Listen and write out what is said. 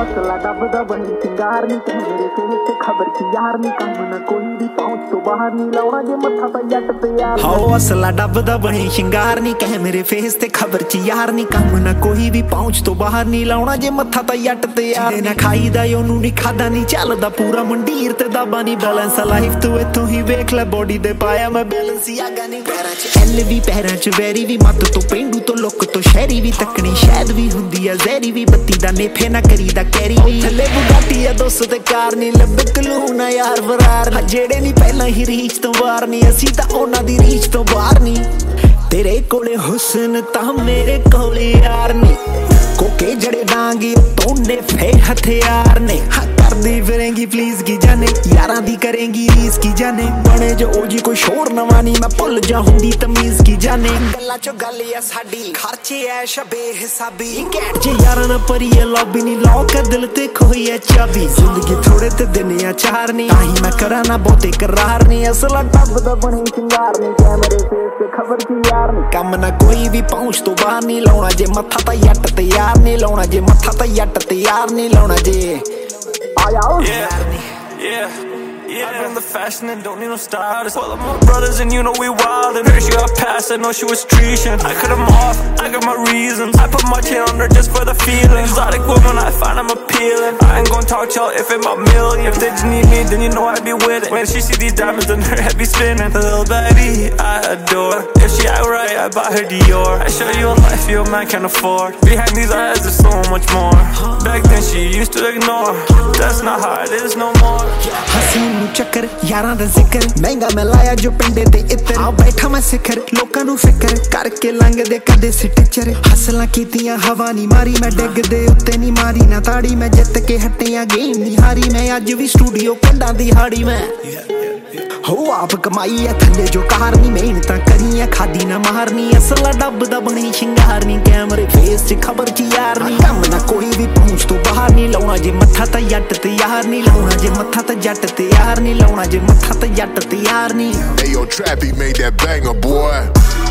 ਹੌਸਲਾ ਦੱਬਦਾ ਬਣੀ ਸ਼ਿੰਗਾਰ ਨੀ ਮੇਰੇ ਫੇਸ ਤੇ ਖਬਰ ਕੀ ਯਾਰ ਨੀ ਕੰਮ ਨਾ ਕੋਈ ਵੀ ਪਹੁੰਚ ਤੋਂ ਬਾਹਰ ਨੀ ਲਾਉਣਾ ਜੇ ਮੱਥਾ ਤਾਂ ਜੱਟ ਤੇ ਯਾਰ ਹਾਓ ਹੌਸਲਾ ਦੱਬਦਾ ਬਣੀ ਸ਼ਿੰਗਾਰ ਨੀ ਕਹਿ ਮੇਰੇ ਫੇਸ ਤੇ ਖਬਰ ਚ ਯਾਰ ਨੀ ਕੰਮ ਨਾ ਕੋਈ ਵੀ ਪਹੁੰਚ ਤੋਂ ਬਾਹਰ ਨੀ ਲਾਉਣਾ ਜੇ ਮੱਥਾ ਤਾਂ ਜੱਟ ਤੇ ਯਾਰ ਨਾ ਖਾਈਦਾ ਉਹਨੂੰ ਨੀ ਖਾਦਾ ਨੀ ਚੱਲਦਾ ਪੂਰਾ ਮੰਡੀਰ ਤੇ ਦਾਬਾ ਨੀ ਬੈਲੈਂਸ ਲਾਈਫ ਤੂੰ ਇੱਥੋਂ ਹੀ ਵੇਖ ਲੈ ਬੋਡੀ ਦੇ ਪਾਇਆ ਮੈਂ ਬੈਲੈਂਸ ਆਗਾ ਨੀ ਪੈਰਾਂ ਚ ਐਲ ਵੀ ਪੈਰਾਂ ਚ ਵੈਰੀ ਵੀ ਮੱਤ ਤੋਂ ਪਿੰਡੂ ਤੋਂ ਲੁੱਕ ਤੋਂ ਸ਼ਹਿਰੀ ਵੀ ਤੱਕਣੀ ਸ਼ਾਇਦ ਵੀ ਹੁੰਦੀ ਆ ਜ਼ਹਿਰੀ ਵੀ ਬੱਤੀ ਦਾ ਨੇਫੇ ਨਾ ਕਰੀਦਾ ਕੈਰੀ ਵੀ ਥੱਲੇ ਬੁਗਾਟੀ ਆ 200 ਤੇ ਕਾਰ ਨੀ ਲੱਭੇ ਕਲੂਨਾ ਯਾਰ ਫਰਾਰ ਜਿਹੜੇ ਨੀ ਪਹਿਲਾਂ ਹੀ ਰੀਚ ਤੋਂ ਬਾਹਰ ਨੀ ਅਸੀਂ ਤਾਂ ਉਹਨਾਂ ਦੀ ਰੀਚ ਤੋਂ ਬਾਹਰ ਨੀ ਤੇਰੇ ਕੋਲੇ ਹੁਸਨ ਤਾਂ ਮੇਰੇ ਕੋਲੇ ਯਾਰ ਨੀ ਕੋਕੇ ਜੜੇ ਡਾਂਗੀ ਤੋਨੇ ਫੇ ਹਥਿਆਰ ਨੇ ਕਰਦੀ ਫਿਰੇਂਗੀ ਪਲੀਜ਼ ਕੀ ਜਾਣੇ ਯਾਰਾਂ ਦੀ ਕਰੇਂਗੀ ਰੀਸ ਕੀ ਜਾਣੇ ਬਣੇ ਜੋ ਉਹ ਜੀ ਕੋਈ ਸ਼ੋਰ ਨਵਾਂ ਨੀ ਮੈਂ ਭੁੱਲ ਜਾ ਹੁੰਦੀ ਤਮੀਜ਼ ਕੀ ਜਾਣੇ ਗੱਲਾਂ ਚੋਂ ਗੱਲ ਆ ਸਾਡੀ ਖਰਚੇ ਐ ਸ਼ਬੇ ਹਿਸਾਬੀ ਘੈਂਟ ਜੇ ਯਾਰਾਂ ਨਾਲ ਭਰੀ ਐ ਲੌਬੀ ਨੀ ਲੌਕ ਦਿਲ ਤੇ ਖੋਈ ਐ ਚਾਬੀ ਜ਼ਿੰਦਗੀ ਥੋੜੇ ਤੇ ਦਿਨ ਆ ਚਾਰ ਨੀ ਤਾਂ ਹੀ ਮੈਂ ਕਰਾਂ ਨਾ ਬਹੁਤੇ ਕਰਾਰ ਨੀ ਅਸਲਾ ਦੱਬਦਾ ਬਣੇ ਸ਼ਿੰਗਾਰ ਨੀ ਕੈਮਰੇ ਫੇਸ ਤੇ ਖਬਰ ਕੀ ਯਾਰ ਨੀ ਕੰਮ ਨਾ ਕੋਈ ਵੀ ਪਹੁੰਚ ਤੋਂ ਬਾਹਰ ਨੀ ਲਾਉਣਾ ਜੇ ਮੱਥਾ ਤਾਂ ਜੱਟ ਤੇ ਯਾਰ ਨੀ ਲਾਉਣਾ ਜੇ ਮੱਥਾ ਤਾਂ ਜੱਟ ਤੇ ਯਾਰ ਨੀ ਲਾਉਣਾ ਜੇ I bring the fashion and don't need no stylist. All of my brothers and you know we wildin'. Heard she got passed, I know she was treason. I cut them off, I got my reasons. I put my chin on her just for the feeling. Exotic woman, I find I'm appealing. I ain't gon' talk y'all if it my million. If they just need me, then you know I'd be with it. When she see these diamonds, then her head be spinning. The little baddie I adore. If she act right, I buy her Dior. I show you a life your man can't afford. Behind these eyes, there's so much more. Back then she used to ignore. That's not how it is no more. ਹਸੀਨ ਚੱਕਰ ਯਾਰਾਂ ਦਾ ਜ਼ਿਕਰ ਮਹਿੰਗਾ ਮੈਂ ਲਾਇਆ ਜੋ ਪਿੰਡੇ ਤੇ ਇੱਤਰ ਆ ਬੈਠਾ ਮੈਂ ਸਿਖਰ ਲੋਕਾਂ ਨੂੰ ਫਿਕਰ ਕਰਕੇ ਲੰਘਦੇ ਕਦੇ ਸਿੱਟਚਰ ਹਸਲਾਂ ਕੀਤੀਆਂ ਹਵਾ ਨੀ ਮਾਰੀ ਮੈਂ ਡਿੱਗਦੇ ਉੱਤੇ ਨੀ ਮਾਰੀ ਨਾ ਤਾੜੀ ਮੈਂ ਜਿੱਤ ਕੇ ਹਟਿਆ ਗੇਮ ਨੀ ਹਾਰੀ ਮੈਂ ਅੱਜ ਵੀ ਸਟੂਡੀਓ ਕੰਡਾਂ ਦੀ ਹਾੜੀ ਮੈਂ ਹੋ ਆਪ ਕਮਾਈ ਆ ਥੱਲੇ ਜੋ ਕਾਰ ਨੀ ਮਿਹਨਤਾਂ ਕਰੀਆਂ ਖਾਦੀ ਨਾ ਮਾਰਨੀ ਅਸਲਾ ਡੱਬਦਾ ਬਣੀ ਸ਼ਿੰਗਾਰ ਨੀ ਕੈਮਰੇ ਫੇਸ ਚ ਖਬਰ ਚ ਯਾਰ ਨੀ ਕੰਮ ਨਾ ਕੋਈ ਵੀ ਪਹੁੰਚ ਤੋਂ ਬਾਹਰ ਨੀ ਲਾਉਣਾ ਜੇ ਮੱਥਾ ਤਾਂ ਜੱਟ ਤੇ ਯਾਰ ਨੀ ਲਾਉਣਾ ਜੇ ਮੱਥਾ ਤਾਂ ਜੱਟ ਤੇ ਯਾਰ ਨੀ ਲਾਉਣਾ ਜੇ ਮੱਥਾ ਤਾਂ ਜੱਟ ਤੇ ਯਾਰ ਨੀ Hey yo Trappy made that banger boy